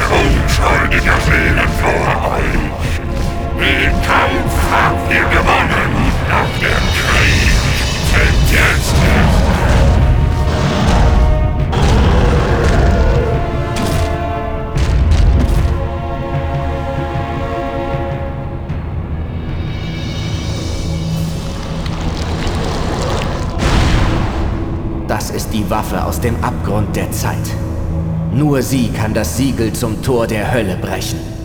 unschuldiger Seelen vor euch. Den Kampf habt ihr gewonnen, doch der Krieg fängt jetzt an. Das ist die Waffe aus dem Abgrund der Zeit. Nur sie kann das Siegel zum Tor der Hölle brechen.